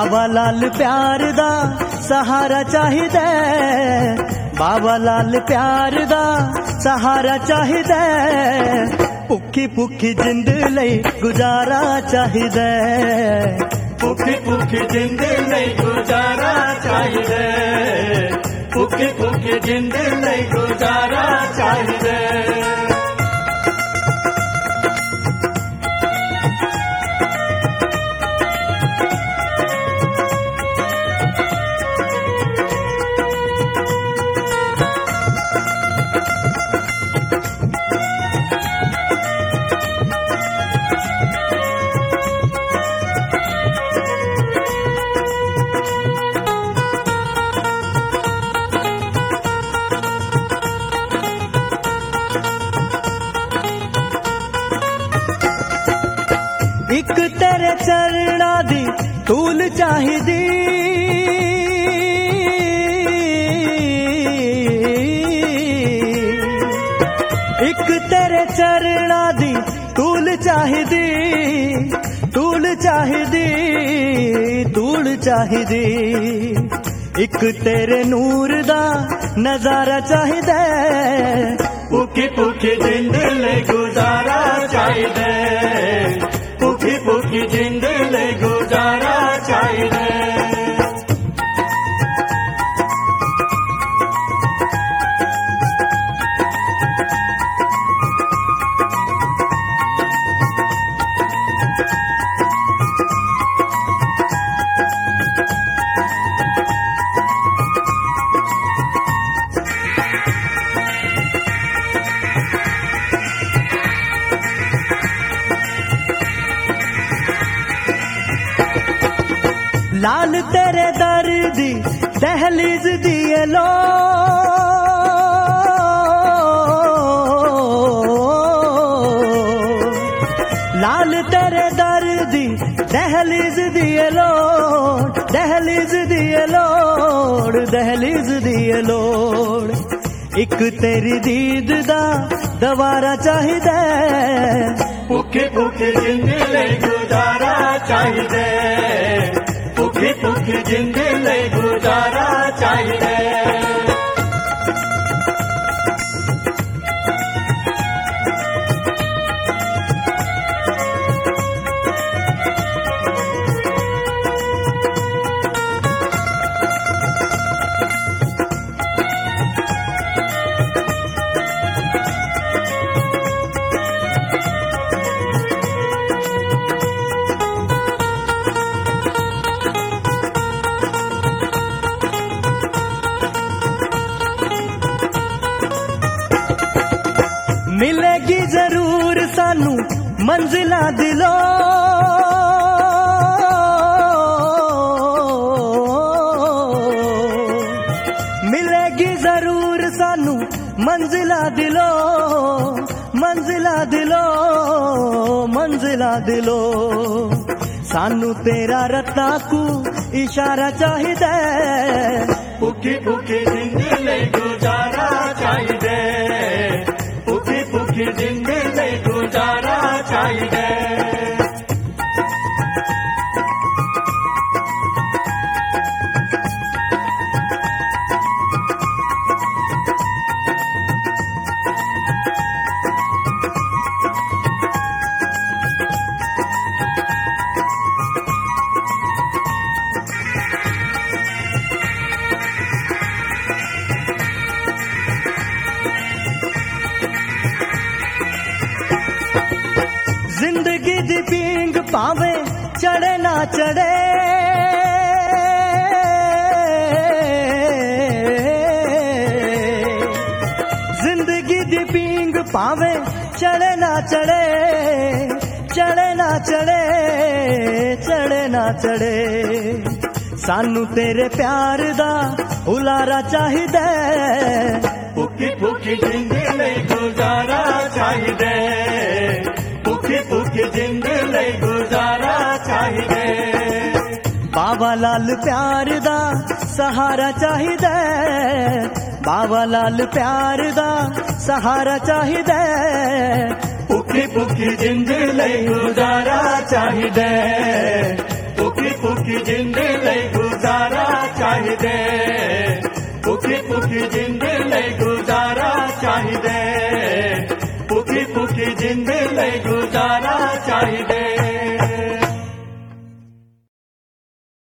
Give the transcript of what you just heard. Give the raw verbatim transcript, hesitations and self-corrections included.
बाबा लाल प्यार दा सहारा चाहिदा, बाबा लाल प्यार दा सहारा चाहिदा, भुखी भुखी जिंद लई गुजारा चाहिदा, भुखी भुखी जिंद लई गुजारा चाहिदा, भुखी भुखी जिंद लई गुजारा चाहिदा। एक तेरे चरणा दी धूल चाहिदी, एक तेरे चरणा दी धूल चाहिदी, धूल चाहिदी, धूल चाहिदी, एक तेरे नूर दा नजारा चाहिदा, भुखी भुखी जिंद लई गुजारा चाहिदा, भुखी भुखी जिंद लई गुजारा चाहिदा। लाल तेरे दर दी दहलीज दिए लो, लाल तेरे दर दी दहलीज दिए लो, दहलीज दिए लोड़, दहलीज दिए लोड़, एक तेरी दीद दा दवारा चाहिदा, भुखी भुखी जिंद लई गुजारा चाहिदा, भुखी भुखी जिंद लई गुजारा चाहिदा। मिलेगी जरूर सानू मंजिला दिलो, मिलेगी जरूर सानू मंजिला दिलो, मंजिला दिलो, मंजिला दिलो, सानू तेरा रत्ता को इशारा चाहिदा, भुखी भुखी जिंद लई गुजारा चाहिदा, भुखी भुखी जिंद लई गुजारा चाहिदा। जिंदगी दी पींग पावे चढ़े ना चढ़े, जिंदगी दी पींग पावे चढ़े ना चढ़े, चढ़े ना चढ़े, चढ़े ना चढ़े, सानू तेरे प्यार दा उलारा चाहिदा, भुखी भुखी जिंद लई गुजारा चाहिदा, भुखी भुखी जिंद लई गुजारा चाहिदा। बाबा लाल प्यार दा सहारा चाहिदा, बाबा लाल प्यार दा सहारा चाहिदा, भुखी भुखी जिंद लई गुजारा चाहिदा, भुखी ਭੁੱਖੀ ਭੁੱਖੀ ਜਿੰਦ ਲਈ ਗੁਜ਼ਾਰਾ ਚਾਹੀਦਾ ਭੁੱਖੀ ਭੁੱਖੀ ਜਿੰਦ